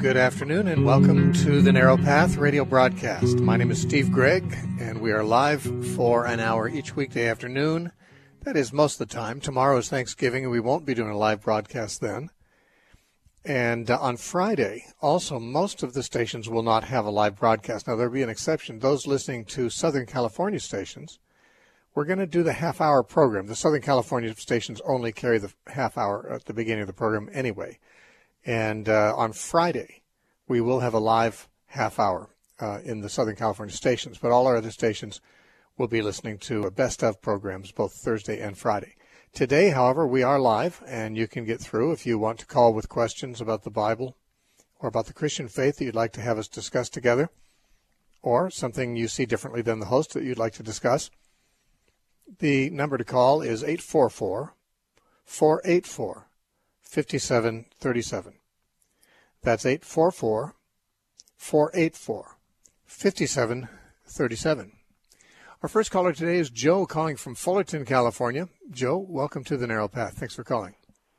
Good afternoon and welcome to the Narrow Path radio broadcast. My name is Steve Gregg and we are live for an hour each weekday afternoon. That is most of the time. Tomorrow is Thanksgiving and we won't be doing a live broadcast then. And on Friday, also most of the stations will not have a live broadcast. Now, there will be an exception. Those listening to Southern California stations, we're going to do the half-hour program. The Southern California stations only carry the half hour at the beginning of the program anyway. And on Friday, we will have a live half hour in the Southern California stations, but all our other stations will be listening to best of programs both Thursday and Friday. Today, however, we are live, and you can get through if you want to call with questions about the Bible or about the Christian faith that you'd like to have us discuss together, or something you see differently than the host that you'd like to discuss. The number to call is 844-484-5737. That's 844-484-5737. Our first caller today is Joe calling from Fullerton, California. Joe, welcome to the Narrow Path. Thanks for calling.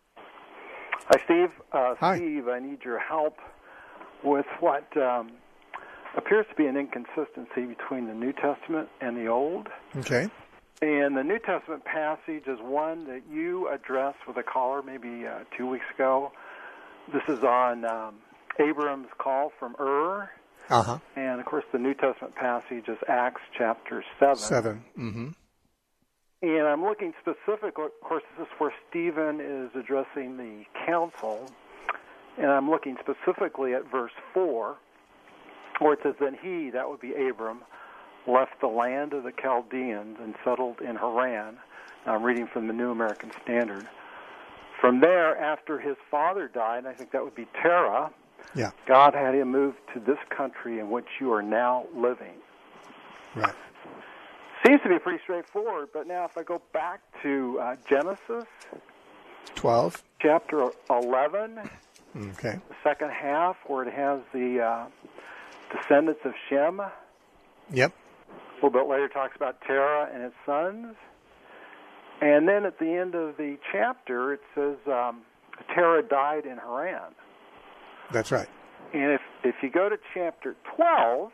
Hi, Steve. Hi. Steve, I need your help with what appears to be an inconsistency between the New Testament and the Old. Okay. And the New Testament passage is one that you addressed with a caller maybe 2 weeks ago. This is on Abram's call from Ur. Uh-huh. And, of course, the New Testament passage is Acts chapter 7. Mm-hmm. And I'm looking specifically, of course, this is where Stephen is addressing the council. And I'm looking specifically at verse 4, where it says, "Then he," that would be Abram, "left the land of the Chaldeans and settled in Haran." Now, I'm reading from the New American Standard. "From there, after his father died," and I think that would be Terah, yeah, "God had him move to this country in which you are now living." Right. Seems to be pretty straightforward, but now if I go back to Genesis 12. chapter 11, Okay. the second half, where it has the descendants of Shem. Yep. A little bit later, it talks about Terah and his sons. And then at the end of the chapter, it says Terah died in Haran. That's right. And if you go to chapter 12,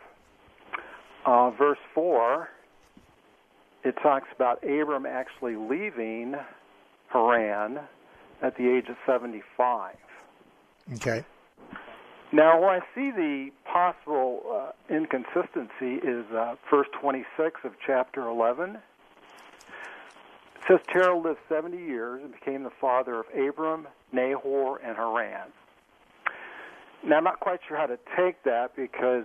verse 4, it talks about Abram actually leaving Haran at the age of 75. Okay. Now, where I see the possible inconsistency is verse 26 of chapter 11. It says, "Terah lived 70 years and became the father of Abram, Nahor, and Haran." Now, I'm not quite sure how to take that because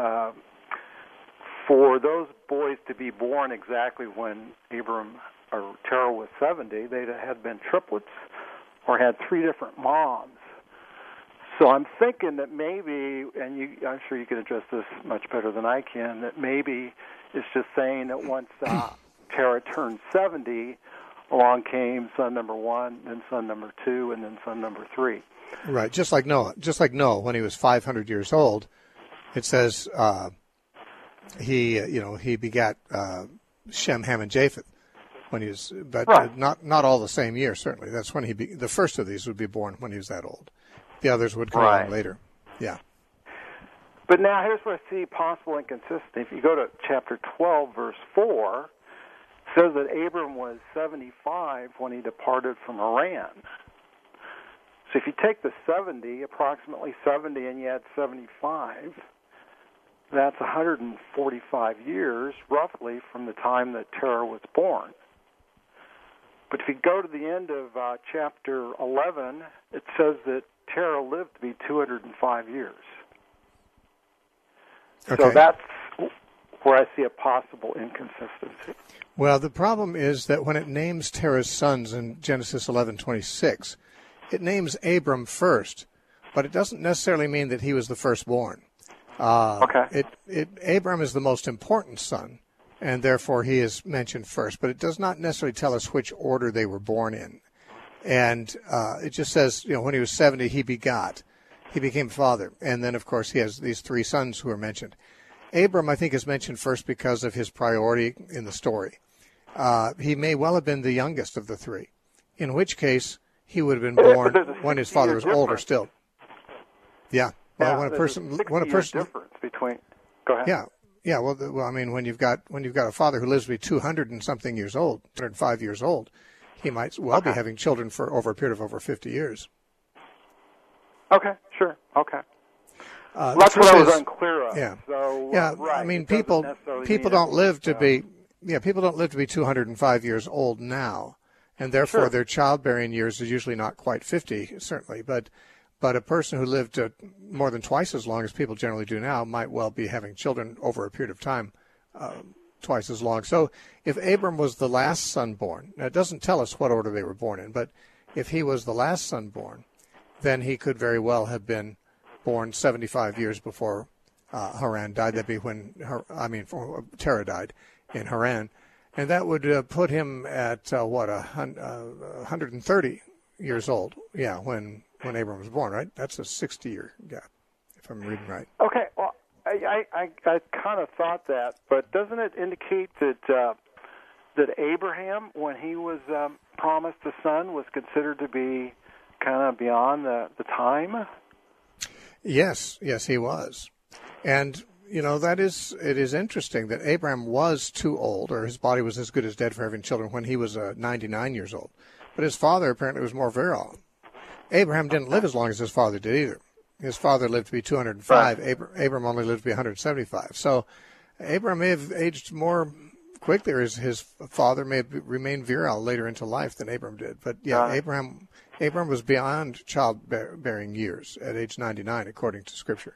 for those boys to be born exactly when Abram or Terah was 70, they had been triplets or had three different moms. So I'm thinking that maybe, and I'm sure you can address this much better than I can, that maybe it's just saying that once Terah turned 70, along came son number 1, then son number 2, and then son number 3. Right, just like Noah. Just like Noah, when he was 500 years old, it says he begat Shem, Ham, and Japheth when he was, but right. not all the same year. Certainly, that's when the first of these would be born when he was that old. The others would come right. along later. Yeah. But now here's where I see possible inconsistency. If you go to chapter 12, verse 4, it says that Abram was 75 when he departed from Haran. So if you take the 70, approximately 70, and you add 75, that's 145 years, roughly, from the time that Terah was born. But if you go to the end of chapter 11, it says that Terah lived to be 205 years. Okay. So that's where I see a possible inconsistency. Well, the problem is that when it names Terah's sons in Genesis 11:26, it names Abram first, but it doesn't necessarily mean that he was the firstborn. Okay. Abram is the most important son, and therefore he is mentioned first, but it does not necessarily tell us which order they were born in. And it just says, when he was 70, he begot. He became father. And then, of course, he has these three sons who are mentioned. Abram, I think, is mentioned first because of his priority in the story. He may well have been the youngest of the three, in which case he would have been born when his father was older still. Yeah. Well, when a person difference between. Go ahead. Yeah. Well, I mean, when you've got a father who lives to be 200 and something years old, 205 years old, he might well be having children for over a period of over 50 years. Okay, sure. Okay. That's what I was unclear of. Yeah. So, right. I mean, people don't live to be 205 years old now, and therefore their childbearing years is usually not quite 50, certainly. But a person who lived more than twice as long as people generally do now might well be having children over a period of time twice as long. So if Abram was the last son born, now it doesn't tell us what order they were born in, but if he was the last son born, then he could very well have been born 75 years before Haran died. That'd be when Terah died in Haran, and that would put him at 130 years old. Yeah, when Abram was born, right? That's a 60-year gap, if I'm reading right. Okay. Well, I kind of thought that, but doesn't it indicate that Abraham, when he was promised a son, was considered to be kind of beyond the time? Yes, he was. And, it is interesting that Abraham was too old, or his body was as good as dead for having children when he was 99 years old. But his father apparently was more virile. Abraham didn't live as long as his father did either. His father lived to be 205. Right. Abram only lived to be 175. So Abraham may have aged more quickly, or his father may have remained virile later into life than Abram did. But, Abraham was beyond childbearing years at age 99, according to Scripture.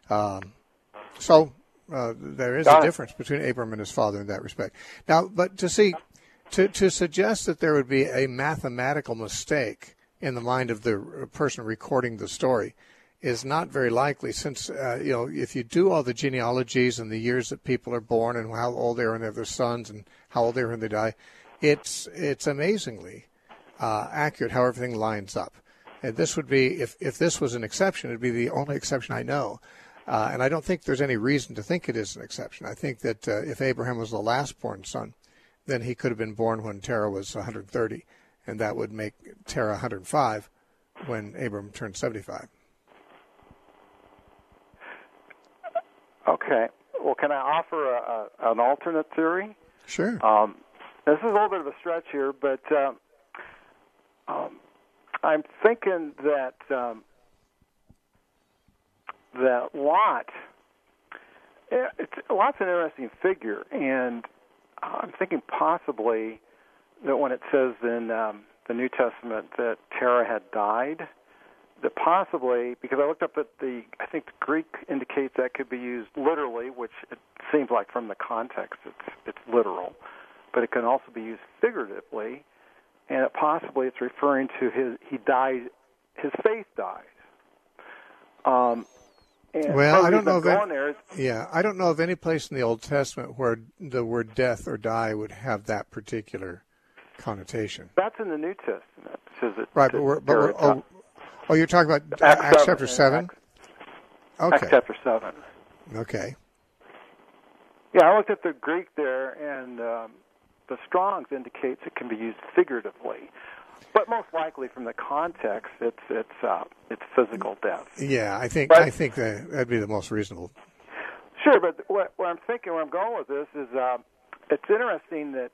So there is a difference between Abram and his father in that respect. Now, but to suggest that there would be a mathematical mistake in the mind of the person recording the story is not very likely, since if you do all the genealogies and the years that people are born and how old they are when they have their sons and how old they are when they die, it's amazingly accurate how everything lines up. And this would be, if this was an exception, it'd be the only exception I know. And I don't think there's any reason to think it is an exception. I think that if Abraham was the last born son, then he could have been born when Terah was 130, and that would make Terah 105 when Abram turned 75. Okay. Well, can I offer an alternate theory? Sure. This is a little bit of a stretch here, but I'm thinking that Lot, Lot's an interesting figure, and I'm thinking possibly that when it says in the New Testament that Terah had died, that possibly, because I looked up at I think the Greek indicates that could be used literally, which it seems like from the context it's literal, but it can also be used figuratively, and possibly it's referring to his faith died. Well, I don't know I don't know of any place in the Old Testament where the word death or die would have that particular connotation. That's in the New Testament. It says it, right, but you're talking about Acts chapter 7? Okay. Acts chapter 7. Okay. Yeah, I looked at the Greek there, and the Strong's indicates it can be used figuratively. But most likely, from the context, it's physical death. Yeah, I think that'd be the most reasonable. Sure, but what I'm thinking, where I'm going with this is, it's interesting that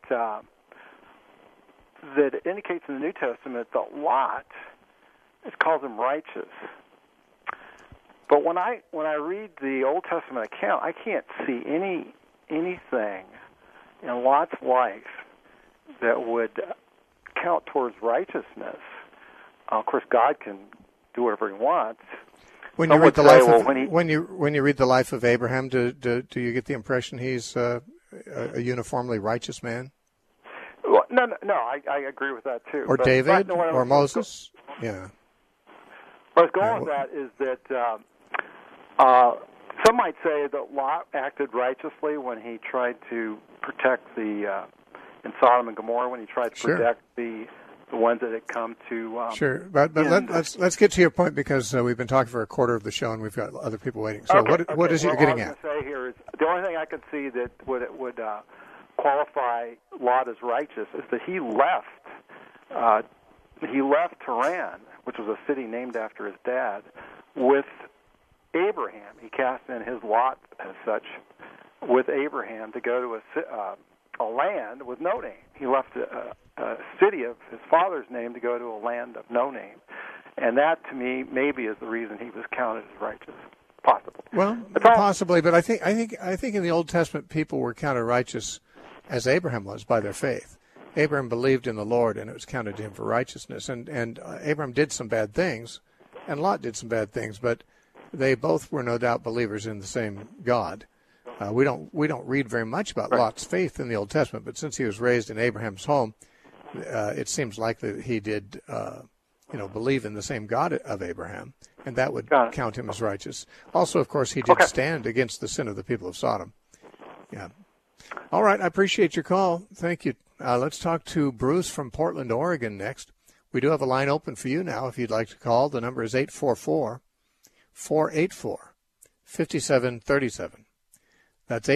it indicates in the New Testament that Lot, it calls him righteous. But when I read the Old Testament account, I can't see anything in Lot's life that would count towards righteousness. Of course, God can do whatever He wants. When you read the life of when you read the life of Abraham, do you get the impression he's a uniformly righteous man? Well, no, I agree with that too. Or David, or Moses, yeah. What I was going with that is that some might say that Lot acted righteously when he tried to protect in Sodom and Gomorrah, when he tried to protect the ones that had come to. Sure, but let's get to your point, because we've been talking for a quarter of the show and we've got other people waiting. So what is it you're getting at? What I was going to say here is the only thing I could see that would qualify Lot as righteous is that he left Haran, which was a city named after his dad, with Abraham. He cast in his lot, as such, with Abraham to go to a land with no name. He left a city of his father's name to go to a land of no name. And that, to me, maybe is the reason he was counted as righteous. Possibly. Well, possibly, but I think in the Old Testament people were counted righteous as Abraham was by their faith. Abraham believed in the Lord, and it was counted to him for righteousness. And Abraham did some bad things, and Lot did some bad things, but they both were no doubt believers in the same God. We don't read very much about Lot's faith in the Old Testament, but since he was raised in Abraham's home, it seems likely that he did, believe in the same God of Abraham, and that would count him as righteous. Also, of course, he did stand against the sin of the people of Sodom. Yeah. All right, I appreciate your call. Thank you. Let's talk to Bruce from Portland, Oregon next. We do have a line open for you now if you'd like to call. The number is 844-484-5737. That's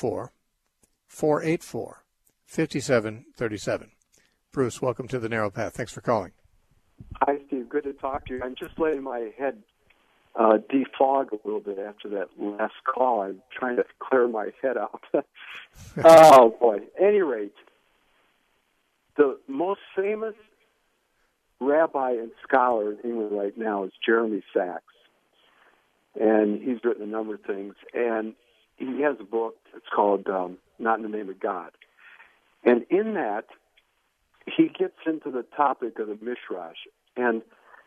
844-484-5737. Bruce, welcome to the Narrow Path. Thanks for calling. Hi, Steve. Good to talk to you. I'm just letting my head defog a little bit after that last call. I'm trying to clear my head out. Oh, boy. At any rate, the most famous rabbi and scholar in England right now is Jeremy Sachs. And he's written a number of things. And he has a book that's called Not in the Name of God. And in that, he gets into the topic of the Midrash. And,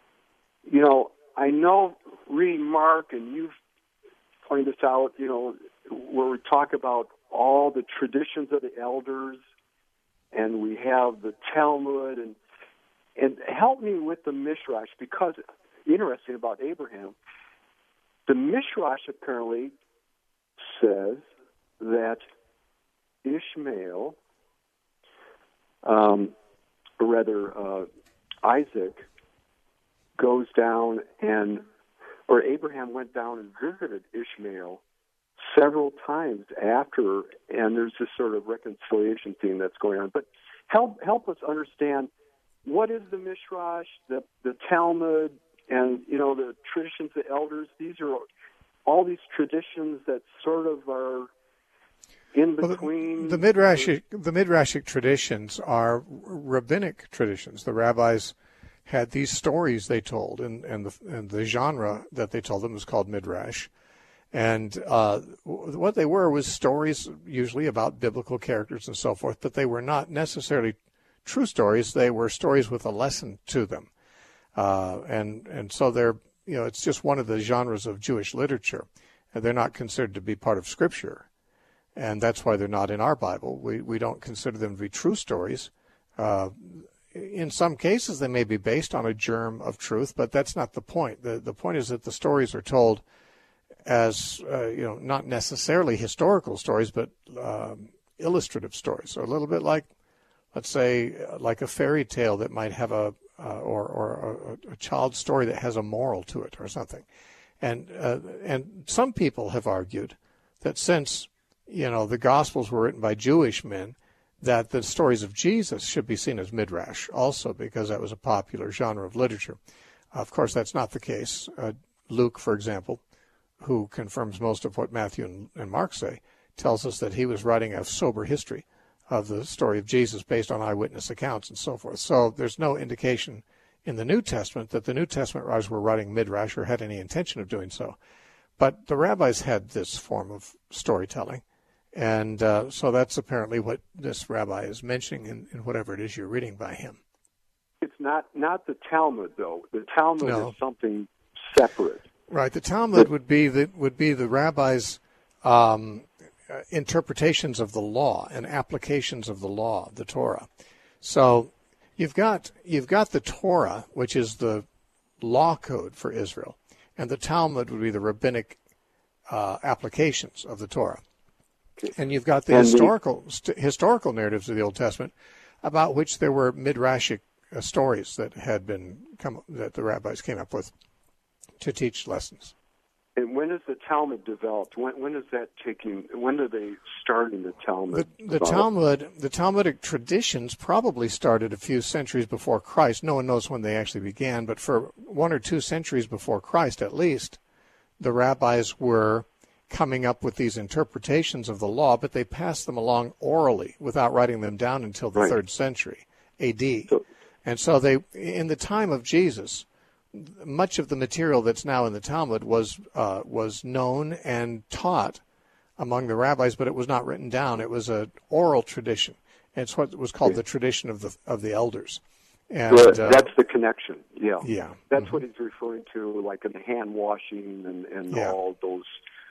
I know reading Mark, and you've pointed this out, where we talk about all the traditions of the elders, and we have the Talmud, and help me with the Midrash, because interesting about Abraham, the Midrash apparently says that Ishmael, Isaac, goes down or Abraham went down and visited Ishmael several times after, and there's this sort of reconciliation theme that's going on. But help us understand, what is the Midrash, the Talmud, and, the traditions of the elders? These are all these traditions that sort of are in between. The Midrashic traditions are rabbinic traditions. The rabbis had these stories they told, and the genre that they told them was called Midrash. And what they were was stories usually about biblical characters and so forth, but they were not necessarily true stories. They were stories with a lesson to them. And so they're, it's just one of the genres of Jewish literature. And they're not considered to be part of Scripture. And that's why they're not in our Bible. We don't consider them to be true stories. In some cases, they may be based on a germ of truth, but that's not the point. The point is that the stories are told as, not necessarily historical stories, but illustrative stories. So a little bit like, let's say, like a fairy tale that might have or a child's story that has a moral to it or something. And some people have argued that since, the Gospels were written by Jewish men, that the stories of Jesus should be seen as Midrash also, because that was a popular genre of literature. Of course, that's not the case. Luke, for example, who confirms most of what Matthew and Mark say, tells us that he was writing a sober history of the story of Jesus based on eyewitness accounts and so forth. So there's no indication in the New Testament that the New Testament writers were writing Midrash or had any intention of doing so. But the rabbis had this form of storytelling. And so that's apparently what this rabbi is mentioning in whatever it is you're reading by him. It's not the Talmud, though. The Talmud is something separate. Right. The Talmud would be the rabbis' interpretations of the law and applications of the law, the Torah. So you've got the Torah, which is the law code for Israel, and the Talmud would be the rabbinic applications of the Torah. And you've got the historical narratives of the Old Testament, about which there were midrashic stories that had that the rabbis came up with to teach lessons. And when is the Talmud developed? When is that taking? When are they starting the Talmud? The Talmudic traditions probably started a few centuries before Christ. No one knows when they actually began, but for 1 or 2 centuries before Christ, at least, the rabbis were coming up with these interpretations of the law, but they passed them along orally without writing them down until the 3rd century A.D. And so in the time of Jesus, much of the material that's now in the Talmud was known and taught among the rabbis, but it was not written down. It was an oral tradition. And it's what was called the tradition of the elders. And that's the connection. Yeah. Yeah. That's what he's referring to, like in the hand washing and all those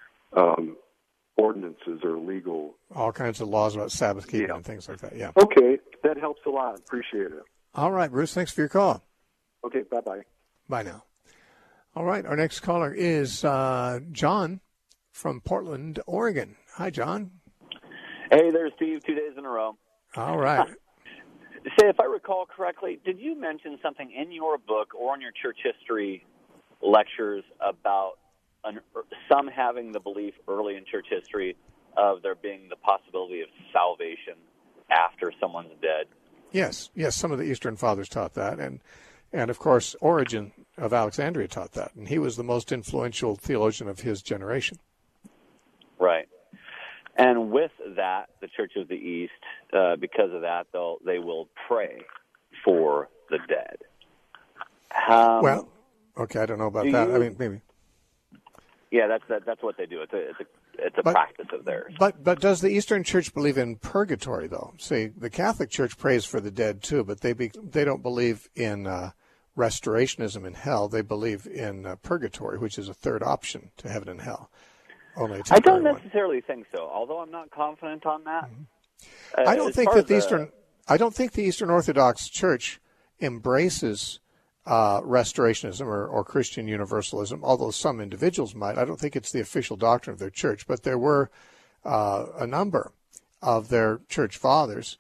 ordinances or legal. All kinds of laws about Sabbath keeping and things like that. Yeah. Okay, that helps a lot. Appreciate it. All right, Bruce. Thanks for your call. Okay. Bye-bye. Bye now. All right. Our next caller is John from Portland, Oregon. Hi, John. Hey there, Steve. 2 days in a row. All right. Say, if I recall correctly, did you mention something in your book or in your church history lectures about some having the belief early in church history of there being the possibility of salvation after someone's dead? Yes. Some of the Eastern Fathers taught that, and of course, Origen of Alexandria taught that, and he was the most influential theologian of his generation. Right. And with that, the Church of the East, because of that, they will pray for the dead. Well, okay, I don't know about that. I mean, maybe. Yeah, that's what they do. It's a practice of theirs. But does the Eastern Church believe in purgatory, though? See, the Catholic Church prays for the dead too, but they don't believe in restorationism in hell. They believe in purgatory, which is a third option to heaven and hell. Only a I don't one. necessarily think so, although I'm not confident on that. Mm-hmm. I don't think the Eastern Orthodox Church embraces restorationism or Christian universalism, although some individuals might. I don't think it's the official doctrine of their church, but there were a number of their church fathers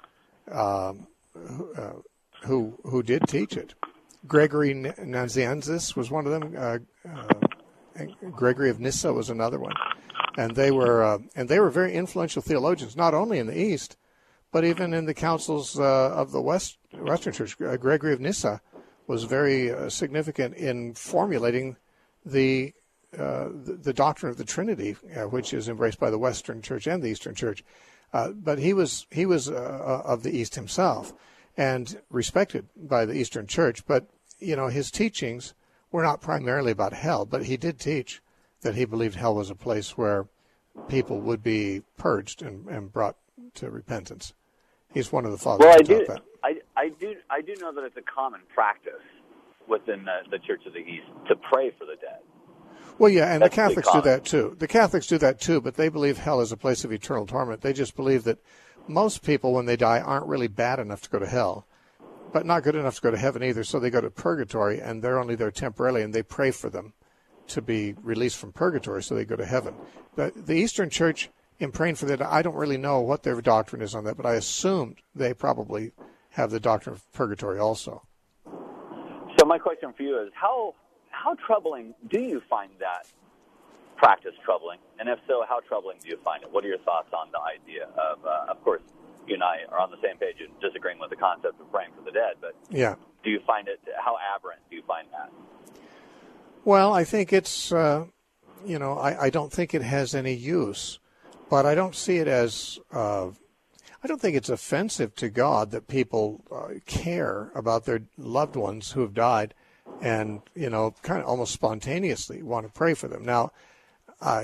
who did teach it. Gregory Nazianzus was one of them. Gregory of Nyssa was another one, and they were very influential theologians, not only in the East, but even in the councils of the Western Church. Gregory of Nyssa was very significant in formulating the doctrine of the Trinity, which is embraced by the Western Church and the Eastern Church. But he was of the East himself and respected by the Eastern Church. But his teachings were not primarily about hell, but he did teach that he believed hell was a place where people would be purged and brought to repentance. He's one of the fathers who taught that. I do know that it's a common practice within the Church of the East to pray for the dead. Well, yeah, and the Catholics do that too. The Catholics do that too, but they believe hell is a place of eternal torment. They just believe that most people, when they die, aren't really bad enough to go to hell, but not good enough to go to heaven either, so they go to purgatory, and they're only there temporarily, and they pray for them to be released from purgatory so they go to heaven. The Eastern Church, in praying for that, I don't really know what their doctrine is on that, but I assumed they probably have the doctrine of purgatory also. So my question for you is, how troubling do you find that practice troubling? And if so, how troubling do you find it? What are your thoughts on the idea of course, you and I are on the same page in disagreeing with the concept of praying for the dead, but yeah. Do you find it, how aberrant do you find that? Well, I think it's, I don't think it has any use, but I don't see it as, I don't think it's offensive to God that people care about their loved ones who have died and, kind of almost spontaneously want to pray for them. Now, I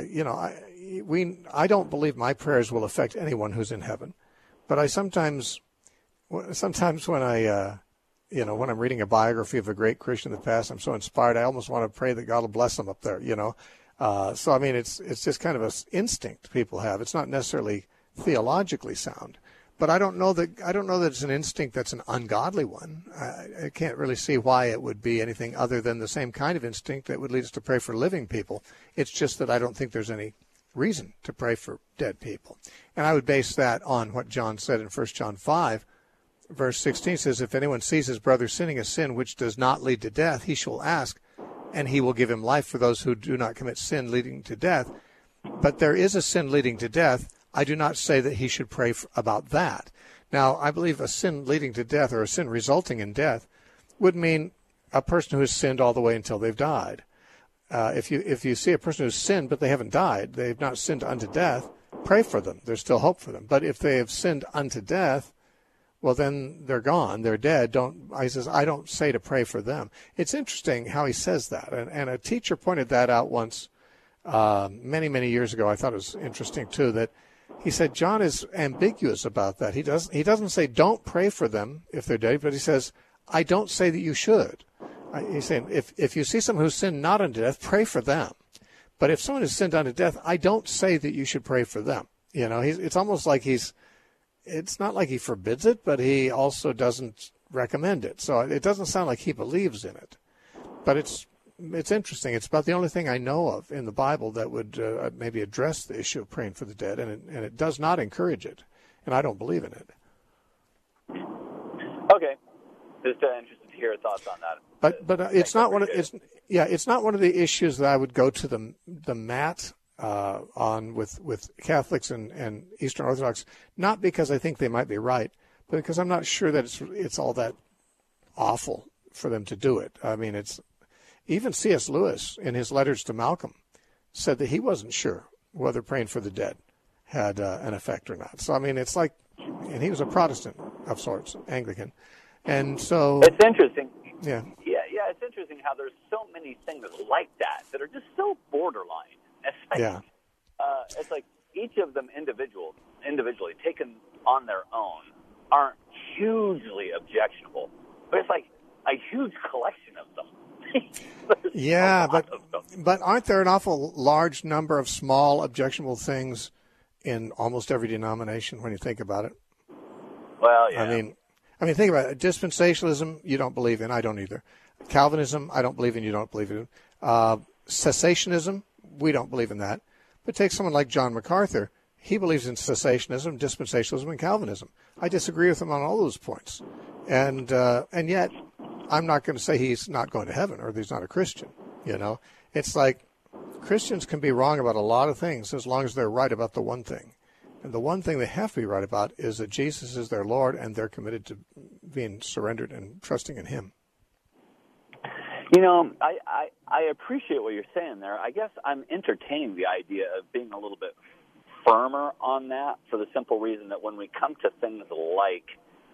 don't believe my prayers will affect anyone who's in heaven, but I sometimes when when I'm reading a biography of a great Christian in the past, I'm so inspired, I almost want to pray that God will bless them up there, So, I mean, it's just kind of an instinct people have. It's not necessarily theologically sound, but I don't know that it's an instinct that's an ungodly one. I can't really see why it would be anything other than the same kind of instinct that would lead us to pray for living people. It's just that I don't think there's any reason to pray for dead people. And I would base that on what John said in 1 John 5, verse 16 says, if anyone sees his brother sinning a sin which does not lead to death, he shall ask, and he will give him life for those who do not commit sin leading to death. But there is a sin leading to death. I do not say that he should pray about that. Now, I believe a sin leading to death or a sin resulting in death would mean a person who has sinned all the way until they've died. if you see a person who's sinned but they haven't died, they've not sinned unto death, pray for them. There's still hope for them. But if they have sinned unto death, well, then they're gone. They're dead. He says, I don't say to pray for them. It's interesting how he says that. And a teacher pointed that out once many, many years ago. I thought it was interesting, too, that he said John is ambiguous about that. He doesn't say don't pray for them if they're dead, but he says, I don't say that you should. He's saying if you see someone who's sinned not unto death, pray for them. But if someone has sinned unto death, I don't say that you should pray for them. It's almost like it's not like he forbids it, but he also doesn't recommend it. So it doesn't sound like he believes in it. But it's interesting. It's about the only thing I know of in the Bible that would maybe address the issue of praying for the dead, and it does not encourage it, and I don't believe in it. Okay, just interested to hear your thoughts on that. But it's not one of it's not one of the issues that I would go to the mat on with Catholics and Eastern Orthodox, not because I think they might be right, but because I'm not sure that it's all that awful for them to do it. I mean, even C.S. Lewis in his letters to Malcolm said that he wasn't sure whether praying for the dead had an effect or not. So I mean, it's like, and he was a Protestant of sorts, Anglican, and so it's interesting. Yeah. It's interesting how there's so many things like that are just so borderline. It's like each of them individually taken on their own aren't hugely objectionable, but it's like a huge collection of them. Yeah, but aren't there an awful large number of small objectionable things in almost every denomination when you think about it? Well, yeah. I mean, think about it. Dispensationalism, you don't believe in. I don't either. Calvinism, I don't believe in. You don't believe in. Cessationism, we don't believe in that. But take someone like John MacArthur. He believes in cessationism, dispensationalism, and Calvinism. I disagree with him on all those points. And yet, I'm not going to say he's not going to heaven or that he's not a Christian. It's like Christians can be wrong about a lot of things as long as they're right about the one thing. And the one thing they have to be right about is that Jesus is their Lord, and they're committed to being surrendered and trusting in Him. I appreciate what you're saying there. I guess I'm entertaining the idea of being a little bit firmer on that for the simple reason that when we come to things like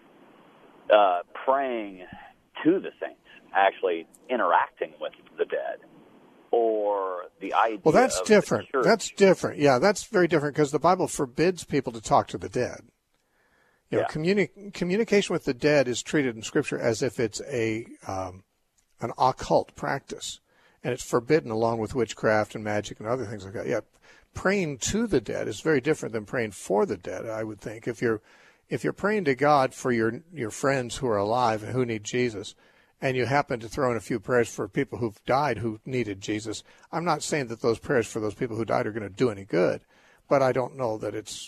praying to the saints, actually interacting with the dead, or the idea well, that's of different. The church. That's different. Yeah, that's very different because the Bible forbids people to talk to the dead. Communication with the dead is treated in Scripture as if it's an occult practice, and it's forbidden along with witchcraft and magic and other things like that. Yeah, praying to the dead is very different than praying for the dead, I would think. If you're praying to God for your friends who are alive and who need Jesus, and you happen to throw in a few prayers for people who've died who needed Jesus, I'm not saying that those prayers for those people who died are going to do any good, but I don't know that it's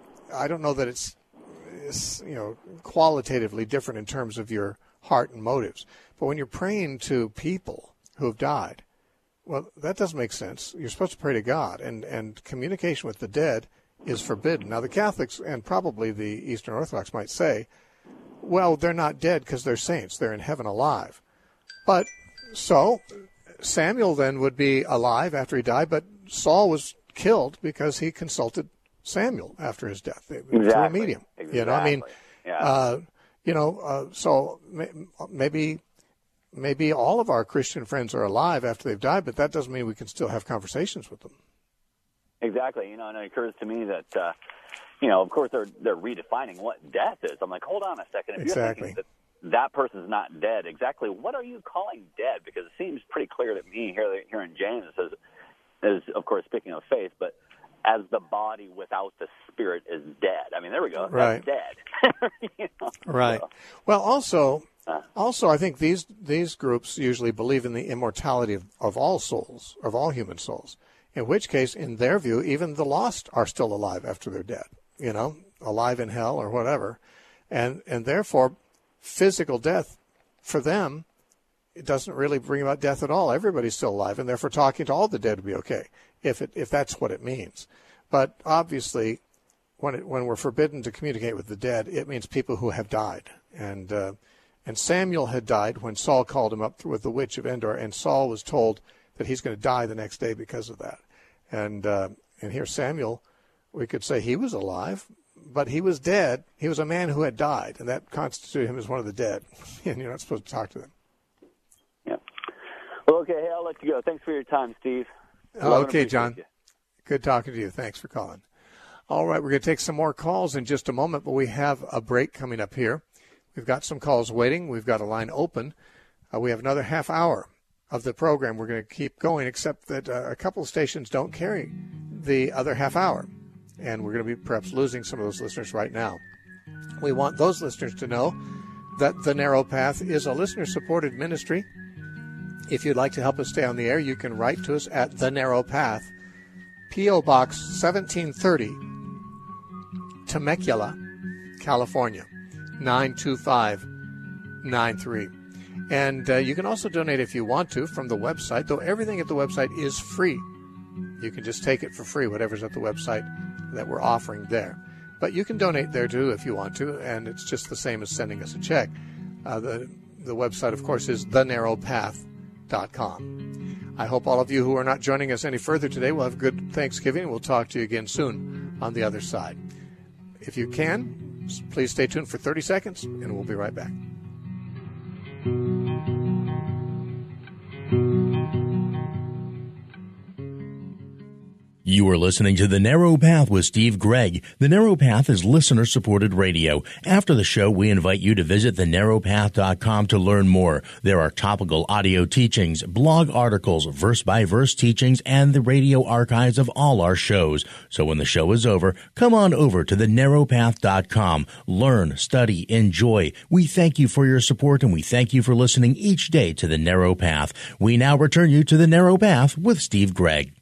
qualitatively different in terms of your heart and motives. But when you're praying to people who have died, well, that doesn't make sense. You're supposed to pray to God, and communication with the dead is forbidden. Now, the Catholics and probably the Eastern Orthodox might say, well, they're not dead because they're saints. They're in heaven alive. But so Samuel then would be alive after he died, but Saul was killed because he consulted Samuel after his death through a medium. Exactly. So maybe all of our Christian friends are alive after they've died, but that doesn't mean we can still have conversations with them. Exactly. And it occurs to me that, of course, they're redefining what death is. I'm like, hold on a second. If you're thinking that person's not dead, exactly what are you calling dead? Because it seems pretty clear to me here in James, it says, is of course speaking of faith, but as the body without the spirit is dead. I mean, there we go. Right. That's dead. Right. So. Well, also, I think these groups usually believe in the immortality of all souls, of all human souls. In which case, in their view, even the lost are still alive after they're dead. Alive in hell or whatever, and therefore, physical death for them, it doesn't really bring about death at all. Everybody's still alive, and therefore talking to all the dead would be okay, if that's what it means. But obviously, when we're forbidden to communicate with the dead, it means people who have died. And Samuel had died when Saul called him up with the witch of Endor, and Saul was told that he's going to die the next day because of that. And here Samuel, we could say he was alive, but he was dead. He was a man who had died, and that constituted him as one of the dead. And you're not supposed to talk to them. Yeah. Well, okay, hey, I'll let you go. Thanks for your time, Steve. Okay, John. Good talking to you. Thanks for calling. All right, we're going to take some more calls in just a moment, but we have a break coming up here. We've got some calls waiting. We've got a line open. We have another half hour of the program. We're going to keep going, except that a couple of stations don't carry the other half hour, and we're going to be perhaps losing some of those listeners right now. We want those listeners to know that The Narrow Path is a listener-supported ministry. If you'd like to help us stay on the air, you can write to us at The Narrow Path, P.O. Box 1730, Temecula, California, 92593. And you can also donate if you want to from the website, though everything at the website is free. You can just take it for free, whatever's at the website that we're offering there. But you can donate there too if you want to, and it's just the same as sending us a check. The website, of course, is thenarrowpath.com. I hope all of you who are not joining us any further today will have a good Thanksgiving, and we'll talk to you again soon on the other side. If you can, please stay tuned for 30 seconds, and we'll be right back. You are listening to The Narrow Path with Steve Gregg. The Narrow Path is listener-supported radio. After the show, we invite you to visit thenarrowpath.com to learn more. There are topical audio teachings, blog articles, verse-by-verse teachings, and the radio archives of all our shows. So when the show is over, come on over to thenarrowpath.com. Learn, study, enjoy. We thank you for your support, and we thank you for listening each day to The Narrow Path. We now return you to The Narrow Path with Steve Gregg.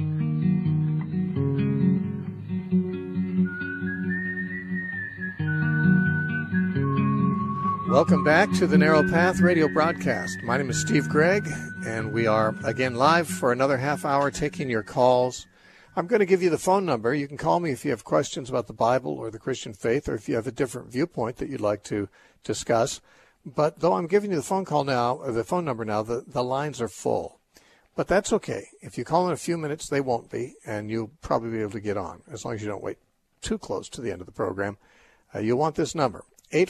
Welcome back to the Narrow Path radio broadcast. My name is Steve Gregg, and we are again live for another half hour taking your calls. I'm going to give you the phone number. You can call me if you have questions about the Bible or the Christian faith, or if you have a different viewpoint that you'd like to discuss. But though I'm giving you the phone number now, the lines are full. But that's okay. If you call in a few minutes, they won't be, and you'll probably be able to get on, as long as you don't wait too close to the end of the program. You'll want this number,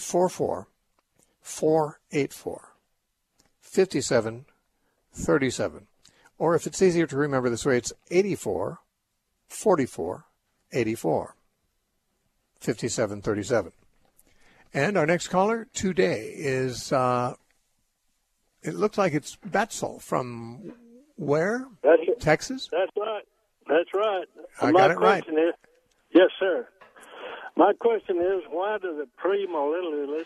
844-484-5737. Or if it's easier to remember this way, it's 84-44-84, 5737. And our next caller today is, it looks like it's Betzel from where? Texas? That's right. That's right. I got it right. Yes, sir. My question is, why do the premillennialists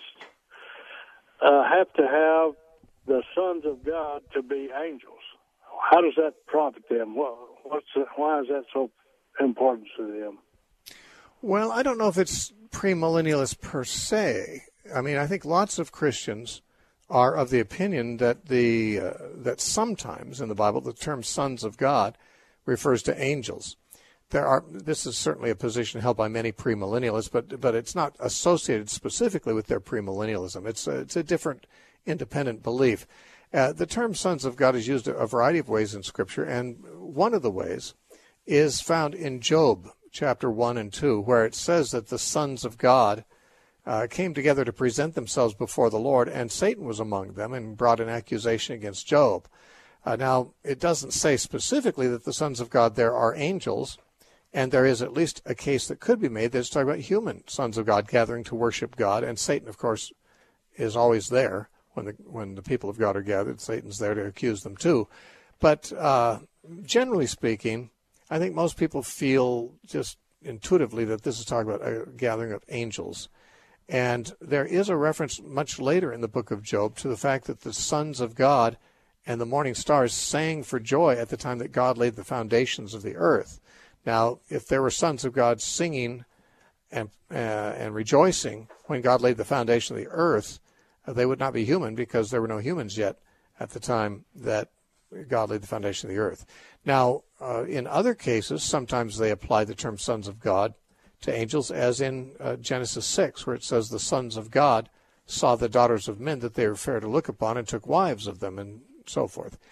have to have the sons of God to be angels? How does that profit them? Why is that so important to them? Well, I don't know if it's premillennialist per se. I mean, I think lots of Christians are of the opinion that that sometimes in the Bible the term sons of God refers to angels. This is certainly a position held by many premillennialists, but it's not associated specifically with their premillennialism. It's a different independent belief. The term sons of God is used a variety of ways in Scripture, and one of the ways is found in Job chapter 1 and 2, where it says that the sons of God came together to present themselves before the Lord, and Satan was among them and brought an accusation against Job. Now, it doesn't say specifically that the sons of God there are angels, and there is at least a case that could be made that's talking about human sons of God gathering to worship God, and Satan, of course, is always there when the people of God are gathered. Satan's there to accuse them too. But generally speaking, I think most people feel just intuitively that this is talking about a gathering of angels. And there is a reference much later in the book of Job to the fact that the sons of God and the morning stars sang for joy at the time that God laid the foundations of the earth. Now, if there were sons of God singing and rejoicing when God laid the foundation of the earth, they would not be human, because there were no humans yet at the time that God laid the foundation of the earth. Now, in other cases, sometimes they apply the term sons of God to angels, as in Genesis 6, where it says the sons of God saw the daughters of men that they were fair to look upon and took wives of them, and so forth.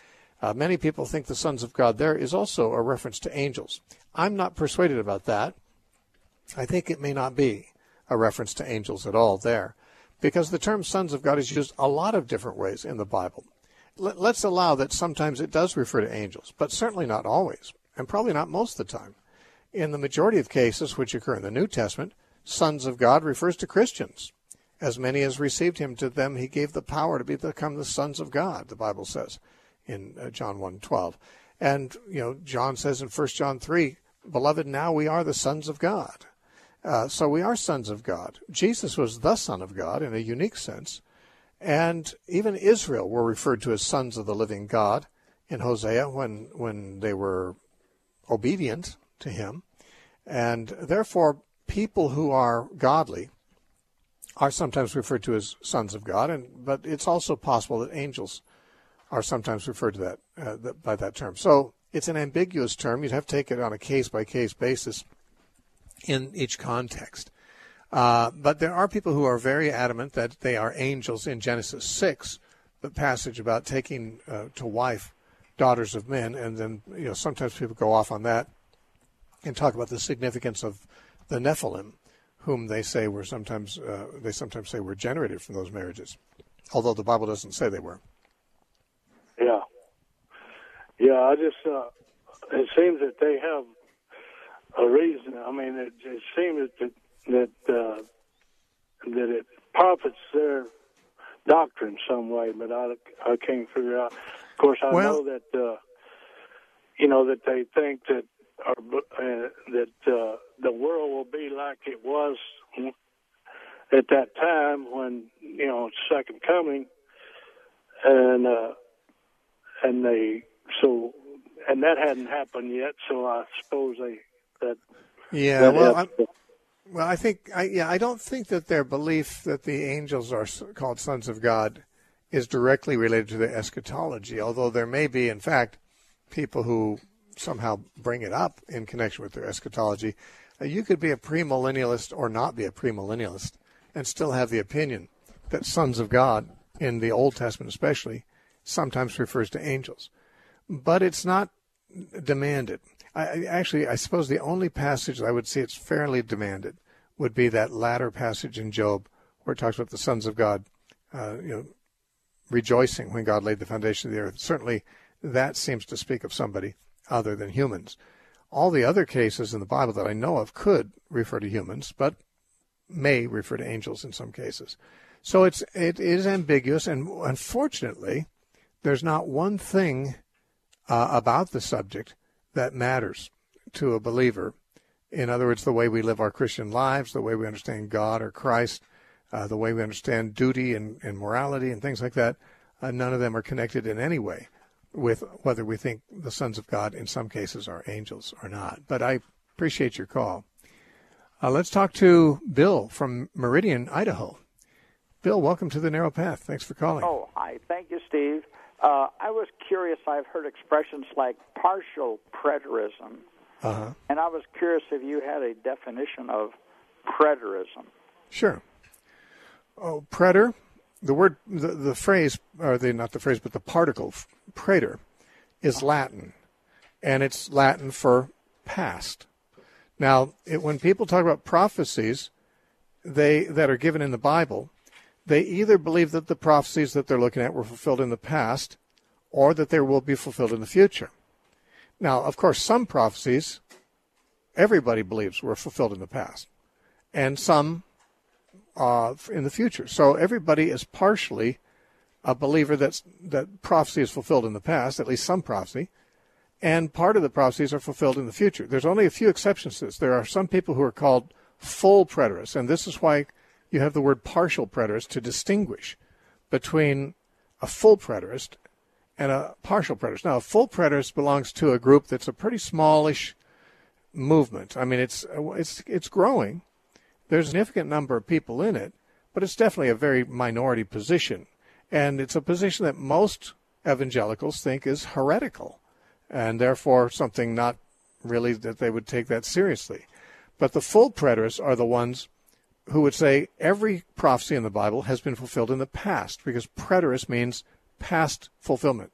Many people think the sons of God there is also a reference to angels. I'm not persuaded about that. I think it may not be a reference to angels at all there, because the term sons of God is used a lot of different ways in the Bible. Let's allow that sometimes it does refer to angels, but certainly not always, and probably not most of the time. In the majority of cases which occur in the New Testament, sons of God refers to Christians. As many as received him, to them he gave the power to become the sons of God, the Bible says in John 1:12. And, John says in 1 John 3, beloved, now we are the sons of God. So we are sons of God. Jesus was the Son of God in a unique sense. And even Israel were referred to as sons of the living God in Hosea when they were obedient to him. And therefore, people who are godly are sometimes referred to as sons of God, but it's also possible that angels are sometimes referred to that by that term. So it's an ambiguous term. You'd have to take it on a case-by-case basis in each context. But there are people who are very adamant that they are angels in Genesis 6, the passage about taking to wife daughters of men, and then sometimes people go off on that and talk about the significance of the Nephilim, whom they say were sometimes say were generated from those marriages, although the Bible doesn't say they were. Yeah. I just it seems that they have a reason. I mean, it seems that it profits their doctrine some way, but I can't figure out. Of course, I know that that they think that the world will be like it was at that time when Second Coming, and that hadn't happened yet. So I suppose I don't think that their belief that the angels are called sons of God is directly related to the eschatology, although there may be, in fact, people who somehow bring it up in connection with their eschatology. You could be a premillennialist or not be a premillennialist and still have the opinion that sons of God, in the Old Testament especially, sometimes refers to angels. But it's not demanded. I suppose the only passage I would see it's fairly demanded would be that latter passage in Job where it talks about the sons of God rejoicing when God laid the foundation of the earth. Certainly that seems to speak of somebody other than humans. All the other cases in the Bible that I know of could refer to humans, but may refer to angels in some cases. So it is ambiguous, and unfortunately, there's not one thing about the subject that matters to a believer. In other words, the way we live our Christian lives, the way we understand God or Christ, the way we understand duty and morality and things like that, none of them are connected in any way with whether we think the sons of God in some cases are angels or not. But I appreciate your call. Let's talk to Bill from Meridian, Idaho. Bill, welcome to the Narrow Path. Thanks for calling. Oh, hi. Thank you, Steve. I was curious. I've heard expressions like partial preterism, and I was curious if you had a definition of preterism. Sure. Oh, preter, the word, the phrase, or not the phrase, but the particle, praeter, is Latin, and it's Latin for past. Now, when people talk about prophecies that are given in the Bible, they either believe that the prophecies that they're looking at were fulfilled in the past or that they will be fulfilled in the future. Now, of course, some prophecies everybody believes were fulfilled in the past, and some in the future. So everybody is partially a believer that prophecy is fulfilled in the past, at least some prophecy, and part of the prophecies are fulfilled in the future. There's only a few exceptions to this. There are some people who are called full preterists, and this is why you have the word partial preterist to distinguish between a full preterist and a partial preterist. Now, a full preterist belongs to a group that's a pretty smallish movement. I mean, it's growing. There's a significant number of people in it, but it's definitely a very minority position. And it's a position that most evangelicals think is heretical, and therefore something not really that they would take that seriously. But the full preterists are the ones who would say every prophecy in the Bible has been fulfilled in the past, because preterist means past fulfillment.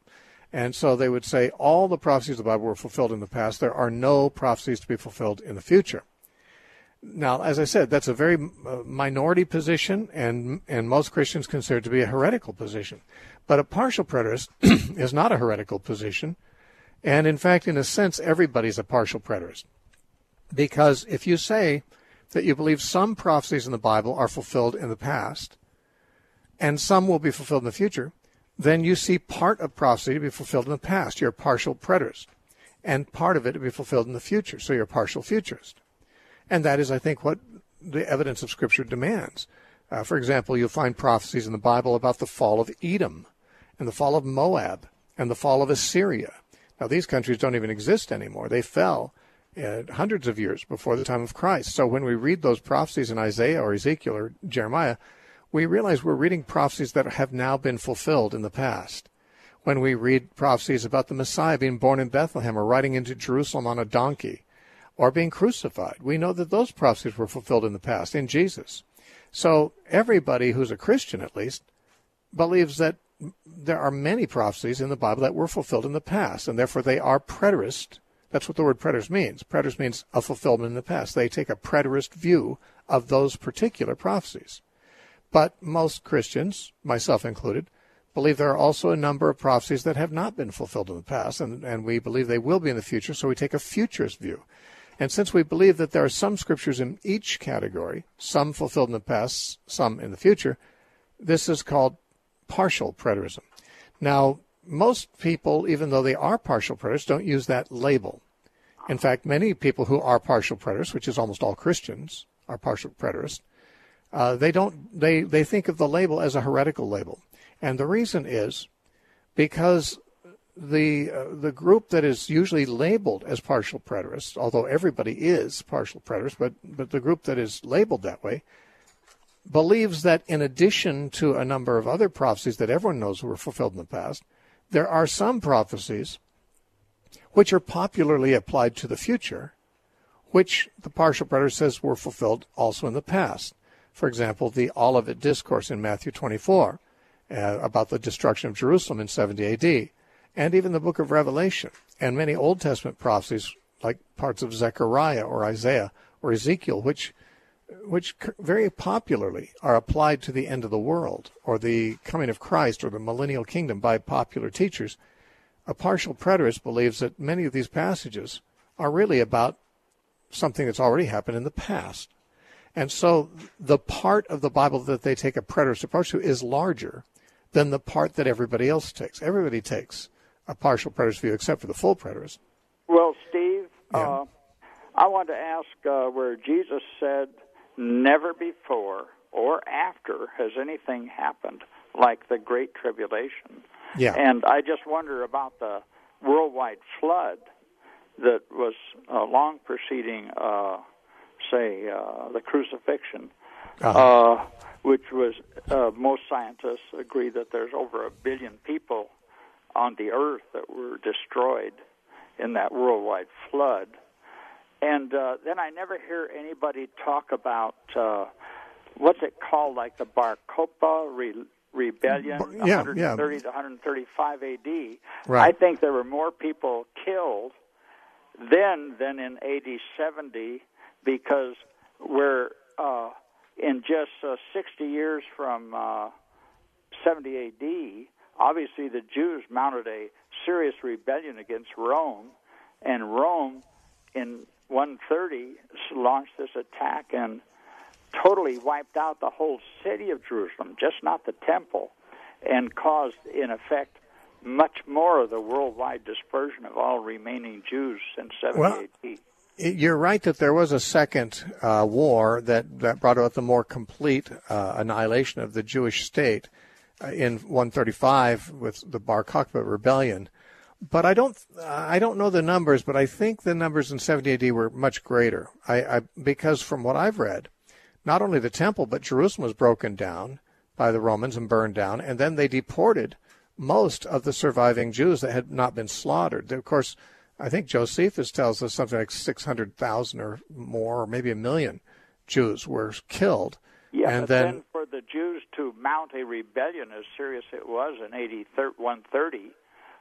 And so they would say all the prophecies of the Bible were fulfilled in the past. There are no prophecies to be fulfilled in the future. Now, as I said, that's a very minority position, and most Christians consider it to be a heretical position. But a partial preterist is not a heretical position. And in fact, in a sense, everybody's a partial preterist. Because if you say that you believe some prophecies in the Bible are fulfilled in the past, and some will be fulfilled in the future, then you see part of prophecy to be fulfilled in the past. You're a partial preterist. And part of it to be fulfilled in the future. So you're a partial futurist. And that is, I think, what the evidence of Scripture demands. For example, you'll find prophecies in the Bible about the fall of Edom, and the fall of Moab, and the fall of Assyria. Now, these countries don't even exist anymore. They fell hundreds of years before the time of Christ. So when we read those prophecies in Isaiah or Ezekiel or Jeremiah, we realize we're reading prophecies that have now been fulfilled in the past. When we read prophecies about the Messiah being born in Bethlehem or riding into Jerusalem on a donkey or being crucified, we know that those prophecies were fulfilled in the past in Jesus. So everybody who's a Christian, at least, believes that there are many prophecies in the Bible that were fulfilled in the past, and therefore they are preterist. That's what the word preterist means. Preterist means a fulfillment in the past. They take a preterist view of those particular prophecies. But most Christians, myself included, believe there are also a number of prophecies that have not been fulfilled in the past, and we believe they will be in the future, so we take a futurist view. And since we believe that there are some scriptures in each category, some fulfilled in the past, some in the future, this is called partial preterism. Now, most people, even though they are partial preterists, don't use that label. In fact, many people who are partial preterists, which is almost all Christians, are partial preterists, they think of the label as a heretical label. And the reason is because the group that is usually labeled as partial preterists, although everybody is partial preterist, but the group that is labeled that way, believes that in addition to a number of other prophecies that everyone knows were fulfilled in the past, there are some prophecies which are popularly applied to the future, which the partial preterist says were fulfilled also in the past. For example, the Olivet Discourse in Matthew 24 about the destruction of Jerusalem in 70 A.D., and even the book of Revelation, and many Old Testament prophecies like parts of Zechariah or Isaiah or Ezekiel, which very popularly are applied to the end of the world or the coming of Christ or the millennial kingdom by popular teachers. A partial preterist believes that many of these passages are really about something that's already happened in the past. And so the part of the Bible that they take a preterist approach to is larger than the part that everybody else takes. Everybody takes a partial preterist view except for the full preterist. Well, Steve, Yeah. I want to ask where Jesus said, never before or after has anything happened like the Great Tribulation. Yeah. And I just wonder about the worldwide flood that was long preceding, the crucifixion, which was, most scientists agree that there's over 1 billion people on the earth that were destroyed in that worldwide flood. And then I never hear anybody talk about, what's it called, like the Bar Kokhba rebellion, 130 to 135 A.D. Right. I think there were more people killed then than in AD 70 because we're in just 60 years from 70 A.D., obviously the Jews mounted a serious rebellion against Rome, and Rome in 130 launched this attack and totally wiped out the whole city of Jerusalem, just not the temple, and caused, in effect, much more of the worldwide dispersion of all remaining Jews since 70 AD. You're right that there was a second war that brought about the more complete annihilation of the Jewish state in 135 with the Bar Kokhba rebellion. But I don't know the numbers, but I think the numbers in 70 AD were much greater. Because from what I've read, not only the temple, but Jerusalem was broken down by the Romans and burned down, and then they deported most of the surviving Jews that had not been slaughtered. Of course, I think Josephus tells us something like 600,000 or more, or maybe 1 million Jews were killed. Yeah, and but then for the Jews to mount a rebellion as serious it was in AD 130,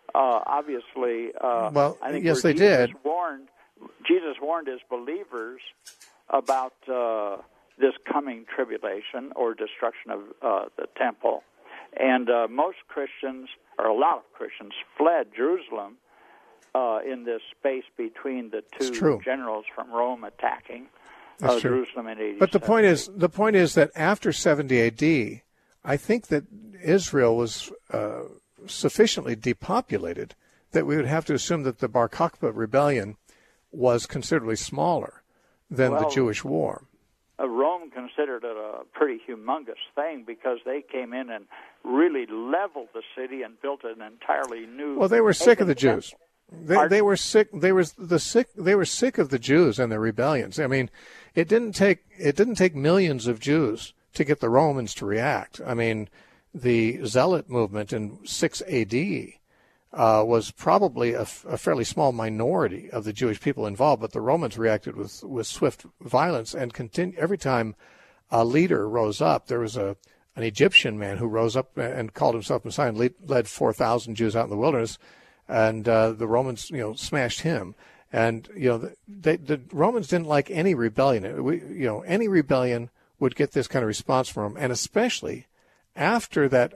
obviously, I think yes, they did. Jesus warned his believers about this coming tribulation or destruction of the temple. And most Christians, or a lot of Christians, fled Jerusalem in this space between the two generals from Rome attacking Jerusalem in 87. But the point is that after 70 A.D., I think that Israel was sufficiently depopulated that we would have to assume that the Bar Kokhba rebellion was considerably smaller than the Jewish war. Rome considered it a pretty humongous thing because they came in and really leveled the city and built an entirely new. Well, they were sick of the Jews. They were sick. They were sick of the Jews and their rebellions. I mean, it didn't take millions of Jews to get the Romans to react. I mean, the Zealot movement in 6 A.D. Was probably a fairly small minority of the Jewish people involved, but the Romans reacted with swift violence and every time a leader rose up. There was an Egyptian man who rose up and called himself Messiah and led 4,000 Jews out in the wilderness, and the Romans, smashed him. And the Romans didn't like any rebellion. Any rebellion would get this kind of response from them, and especially after that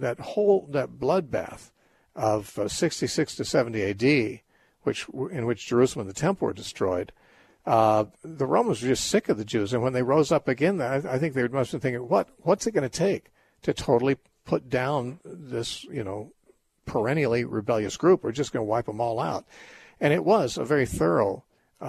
bloodbath of 66 to 70 A.D., in which Jerusalem and the temple were destroyed, the Romans were just sick of the Jews. And when they rose up again, I think they must have been thinking, what's it going to take to totally put down this, perennially rebellious group? We're just going to wipe them all out. And it was a very thorough,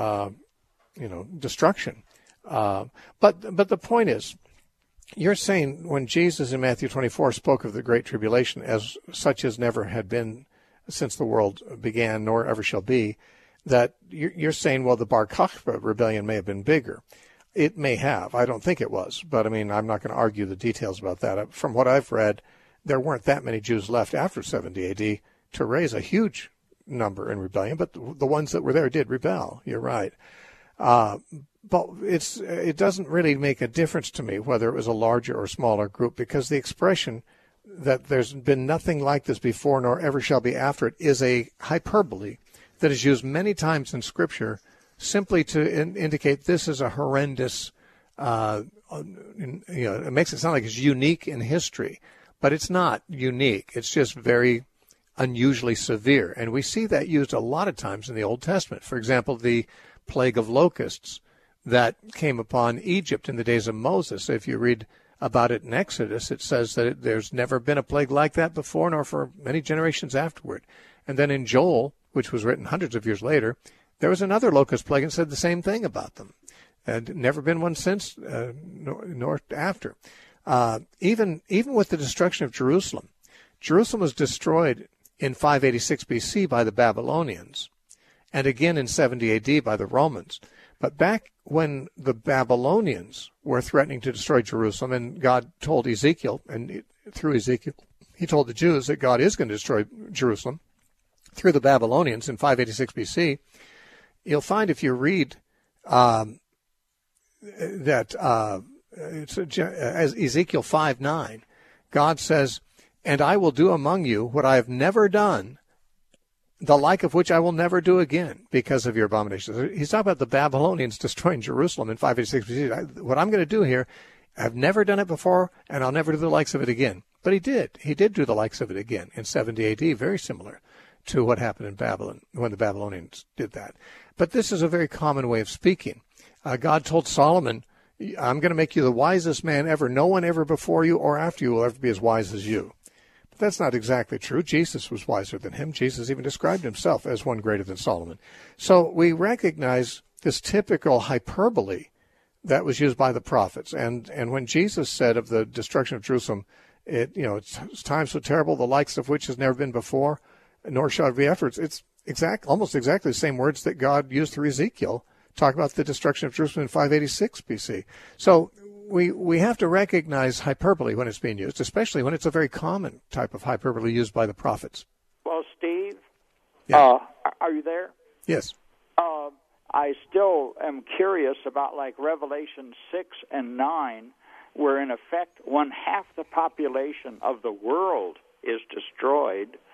destruction. But the point is, you're saying when Jesus in Matthew 24 spoke of the Great Tribulation as such as never had been since the world began, nor ever shall be, that you're saying, well, the Bar Kokhba rebellion may have been bigger. It may have. I don't think it was. But, I mean, I'm not going to argue the details about that. From what I've read, there weren't that many Jews left after 70 A.D. to raise a huge number in rebellion, but the ones that were there did rebel. You're right. But it doesn't really make a difference to me whether it was a larger or smaller group, because the expression that there's been nothing like this before nor ever shall be after it is a hyperbole that is used many times in Scripture simply to indicate this is a horrendous, it makes it sound like it's unique in history, but it's not unique. It's just very unusually severe. And we see that used a lot of times in the Old Testament. For example, the plague of locusts that came upon Egypt in the days of Moses. If you read about it in Exodus, it says that there's never been a plague like that before, nor for many generations afterward. And then in Joel, which was written hundreds of years later, there was another locust plague and said the same thing about them. And never been one since, nor after. Even with the destruction of Jerusalem, Jerusalem was destroyed in 586 BC by the Babylonians, and again in 70 AD by the Romans. But back when the Babylonians were threatening to destroy Jerusalem, and God told Ezekiel, and through Ezekiel, he told the Jews that God is going to destroy Jerusalem through the Babylonians in 586 BC, you'll find if you read as Ezekiel 5:9, God says, "And I will do among you what I have never done, the like of which I will never do again because of your abominations." He's talking about the Babylonians destroying Jerusalem in 586 BC. What I'm going to do here, I've never done it before, and I'll never do the likes of it again. But he did. He did do the likes of it again in 70 AD, very similar to what happened in Babylon when the Babylonians did that. But this is a very common way of speaking. God told Solomon, "I'm going to make you the wisest man ever. No one ever before you or after you will ever be as wise as you." But that's not exactly true. Jesus was wiser than him. Jesus even described himself as one greater than Solomon. So we recognize this typical hyperbole that was used by the prophets. And when Jesus said of the destruction of Jerusalem, it's time so terrible, the likes of which has never been before, nor shall it be afterwards. It's almost exactly the same words that God used through Ezekiel, talk about the destruction of Jerusalem in 586 BC. So we have to recognize hyperbole when it's being used, especially when it's a very common type of hyperbole used by the prophets. Well, Steve, yeah. Are you there? Yes. I still am curious about like Revelation 6 and 9, where in effect 1/2 the population of the world is destroyed.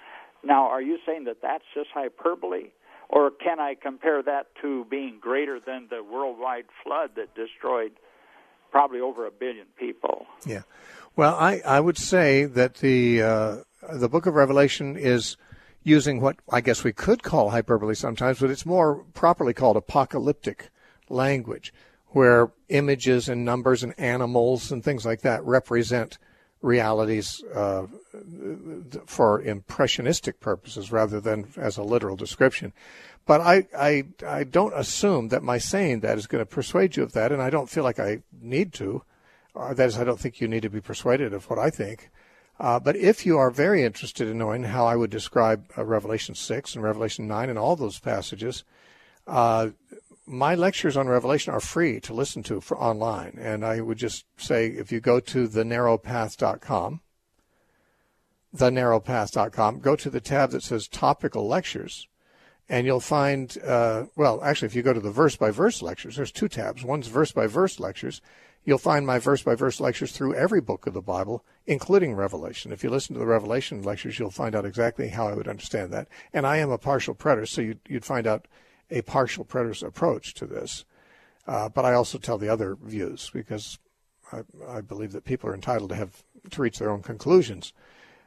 Now, are you saying that that's just hyperbole? Or can I compare that to being greater than the worldwide flood that destroyed probably over 1 billion people? Yeah. Well, I would say that the book of Revelation is using what I guess we could call hyperbole sometimes, but it's more properly called apocalyptic language, where images and numbers and animals and things like that represent realities for impressionistic purposes rather than as a literal description. But I don't assume that my saying that is going to persuade you of that, and I don't feel like I need to. That is, I don't think you need to be persuaded of what I think. But if you are very interested in knowing how I would describe Revelation 6 and Revelation 9 and all those passages, my lectures on Revelation are free to listen to online. And I would just say, if you go to thenarrowpath.com, go to the tab that says Topical Lectures, and you'll find, actually, if you go to the verse-by-verse lectures, there's 2 tabs. One's verse-by-verse lectures. You'll find my verse-by-verse lectures through every book of the Bible, including Revelation. If you listen to the Revelation lectures, you'll find out exactly how I would understand that. And I am a partial preterist, so you'd find out a partial preterist approach to this. But I also tell the other views, because I believe that people are entitled to reach their own conclusions.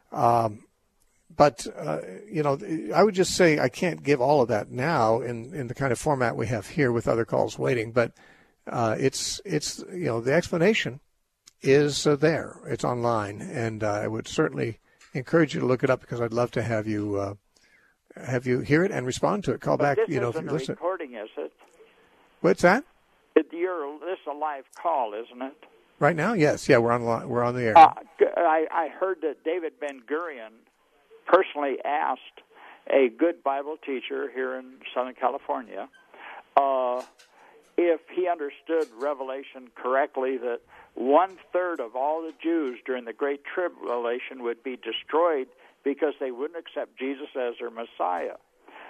But I would just say I can't give all of that now in the kind of format we have here with other calls waiting, but it's the explanation is there. It's online, and I would certainly encourage you to look it up, because I'd love to have you hear it and respond to it. Call back. This if you isn't a listen. recording, is it? What's that? This is a live call, isn't it? Right now, yes. Yeah, we're on the air. I heard that David Ben-Gurion personally asked a good Bible teacher here in Southern California if he understood Revelation correctly, that 1/3 of all the Jews during the Great Tribulation would be destroyed because they wouldn't accept Jesus as their Messiah.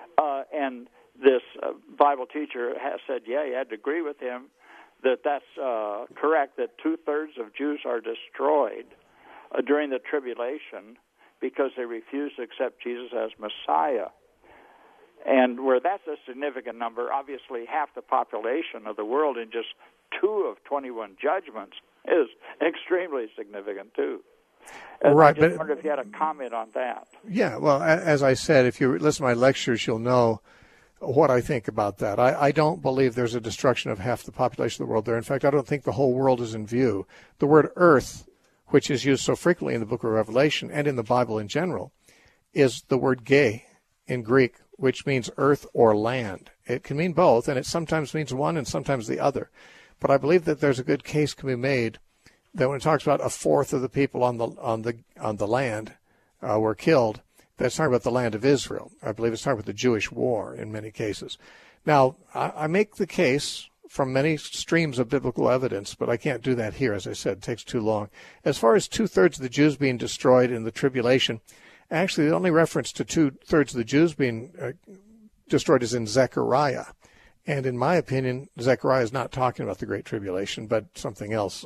And this Bible teacher has said, yeah, you had to agree with him that that's correct, that 2/3 of Jews are destroyed during the tribulation because they refuse to accept Jesus as Messiah. And where that's a significant number, obviously half the population of the world in just 2 of 21 judgments is extremely significant too. And right, I just wondered if you had a comment on that. Yeah, well, as I said, if you listen to my lectures, you'll know what I think about that. I don't believe there's a destruction of half the population of the world there. In fact, I don't think the whole world is in view. The word earth, which is used so frequently in the book of Revelation and in the Bible in general, is the word gay in Greek, which means earth or land. It can mean both, and it sometimes means one and sometimes the other. But I believe that there's a good case can be made that when it talks about 1/4 of the people on the land were killed, that's talking about the land of Israel. I believe it's talking about the Jewish war in many cases. Now, I make the case from many streams of biblical evidence, but I can't do that here. As I said, it takes too long. As far as 2/3 of the Jews being destroyed in the tribulation, actually the only reference to 2/3 of the Jews being destroyed is in Zechariah. And in my opinion, Zechariah is not talking about the Great Tribulation, but something else.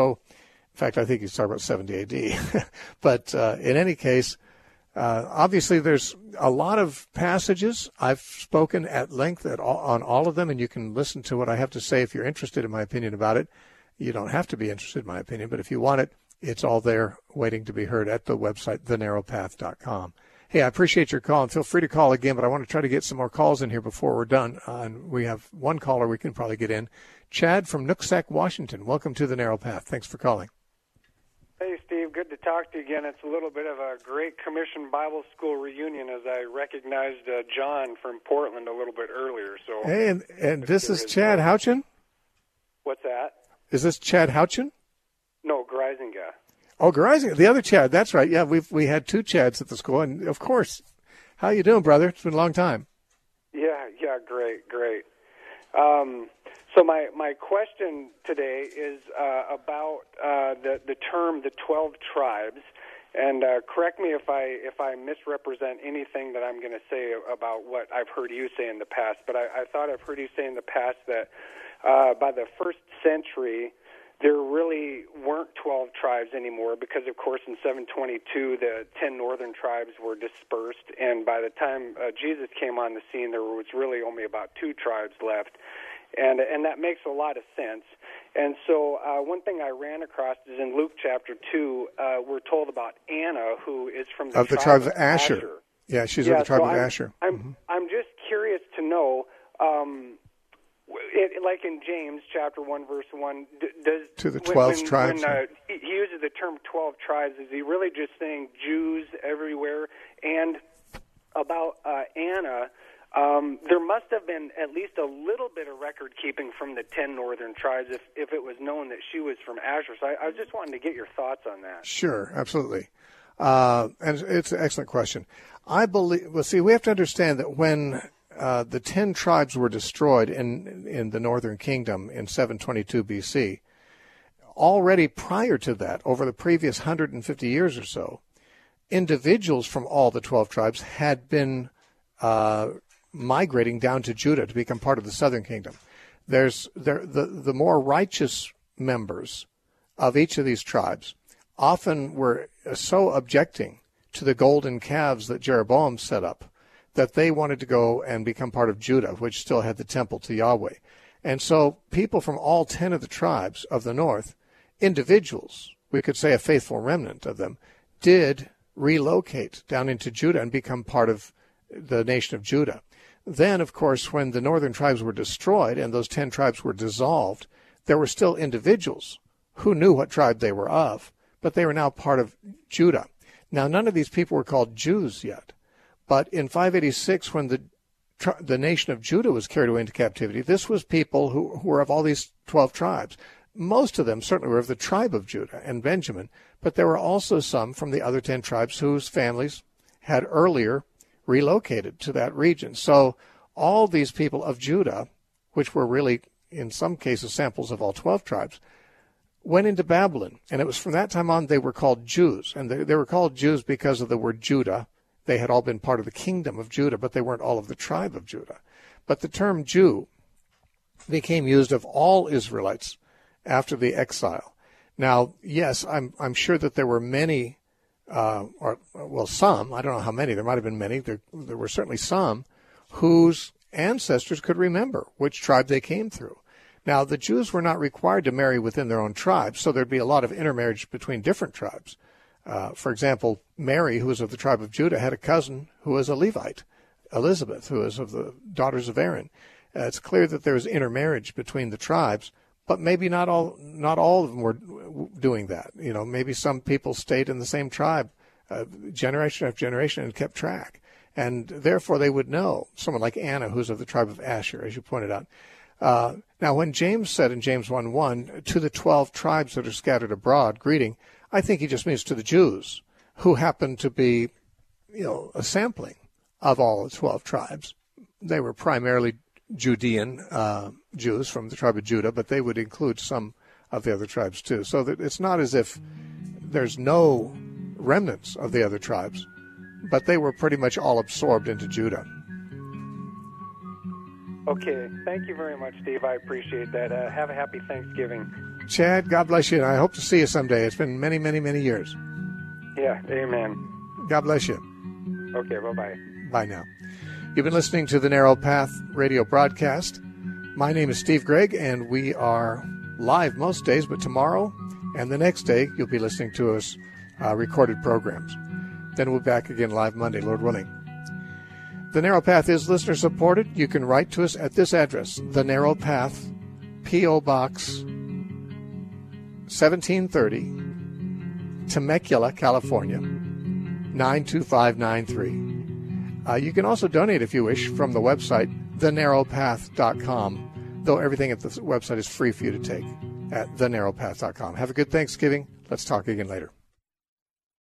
In fact, I think he's talking about 70 AD. But in any case, obviously there's a lot of passages. I've spoken at length on all of them, and you can listen to what I have to say if you're interested in my opinion about it. You don't have to be interested in my opinion, but if you want it, it's all there waiting to be heard at the website, thenarrowpath.com. Hey, I appreciate your call, and feel free to call again, but I want to try to get some more calls in here before we're done. And we have one caller we can probably get in. Chad from Nooksack, Washington. Welcome to The Narrow Path. Thanks for calling. Hey, Steve. Good to talk to you again. It's a little bit of a Great Commission Bible School reunion, as I recognized John from Portland a little bit earlier. So, hey, and this is Chad Houchin? What's that? Is this Chad Houchin? No, Greisinga. Oh, Greisinga, the other Chad. That's right. Yeah, we had 2 Chads at the school, and of course. How you doing, brother? It's been a long time. Yeah, great. So my question today is about the term the 12 tribes, and correct me if I misrepresent anything that I'm going to say about what I've heard you say in the past. But I thought I've heard you say in the past that by the 1st century there really weren't 12 tribes anymore because, of course, in 722, the 10 northern tribes were dispersed, and by the time Jesus came on the scene, there was really only about 2 tribes left, and that makes a lot of sense. And so one thing I ran across is in Luke chapter 2, we're told about Anna, who is from the tribe of Asher. Yeah, she's of the tribe of Asher. I'm just curious to know, like in James chapter 1, verse 1, does to the 12 tribes. When he uses the term 12 tribes, is he really just saying Jews everywhere? And about Anna, there must have been at least a little bit of record keeping from the 10 northern tribes if it was known that she was from Asher. So I was just wanting to get your thoughts on that. Sure, absolutely. And it's an excellent question. I believe, well, see, we have to understand that when the 10 tribes were destroyed in the northern kingdom in 722 BC, already prior to that, over the previous 150 years or so, individuals from all the 12 tribes had been migrating down to Judah to become part of the southern kingdom. The more righteous members of each of these tribes often were so objecting to the golden calves that Jeroboam set up that they wanted to go and become part of Judah, which still had the temple to Yahweh. And so people from all 10 of the tribes of the north, individuals, we could say a faithful remnant of them, did relocate down into Judah and become part of the nation of Judah. Then, of course, when the northern tribes were destroyed and those 10 tribes were dissolved, there were still individuals who knew what tribe they were of, but they were now part of Judah. Now, none of these people were called Jews yet, but in 586, when the nation of Judah was carried away into captivity, this was people who were of all these 12 tribes. Most of them certainly were of the tribe of Judah and Benjamin, but there were also some from the other 10 tribes whose families had earlier relocated to that region. So all these people of Judah, which were really in some cases samples of all 12 tribes, went into Babylon. And it was from that time on they were called Jews. And they were called Jews because of the word Judah. They had all been part of the kingdom of Judah, but they weren't all of the tribe of Judah. But the term Jew became used of all Israelites after the exile. Now, yes, I'm sure that there were many, some, I don't know how many, there might have been many, there were certainly some whose ancestors could remember which tribe they came through. Now, the Jews were not required to marry within their own tribes, so there'd be a lot of intermarriage between different tribes. For example, Mary, who was of the tribe of Judah, had a cousin who was a Levite, Elizabeth, who was of the daughters of Aaron. It's clear that there was intermarriage between the tribes, but maybe not all of them were doing that. You know, maybe some people stayed in the same tribe generation after generation and kept track. And therefore they would know, someone like Anna, who's of the tribe of Asher, as you pointed out. Now, when James said in James 1:1, to the 12 tribes that are scattered abroad, greeting, I think he just means to the Jews, who happen to be, a sampling of all the 12 tribes. They were primarily Judean Jews from the tribe of Judah, but they would include some of the other tribes too. So that it's not as if there's no remnants of the other tribes, but they were pretty much all absorbed into Judah. Okay, thank you very much, Steve. I appreciate that. Have a happy Thanksgiving. Chad, God bless you, and I hope to see you someday. It's been many, many, many years. Yeah, amen. God bless you. Okay, bye-bye. Bye now. You've been listening to the Narrow Path radio broadcast. My name is Steve Gregg, and we are live most days, but tomorrow and the next day you'll be listening to us recorded programs. Then we'll be back again live Monday, Lord willing. The Narrow Path is listener-supported. You can write to us at this address, The Narrow Path, P.O. Box 1730, Temecula, California, 92593. You can also donate if you wish from the website, thenarrowpath.com, though everything at the website is free for you to take at thenarrowpath.com. Have a good Thanksgiving. Let's talk again later.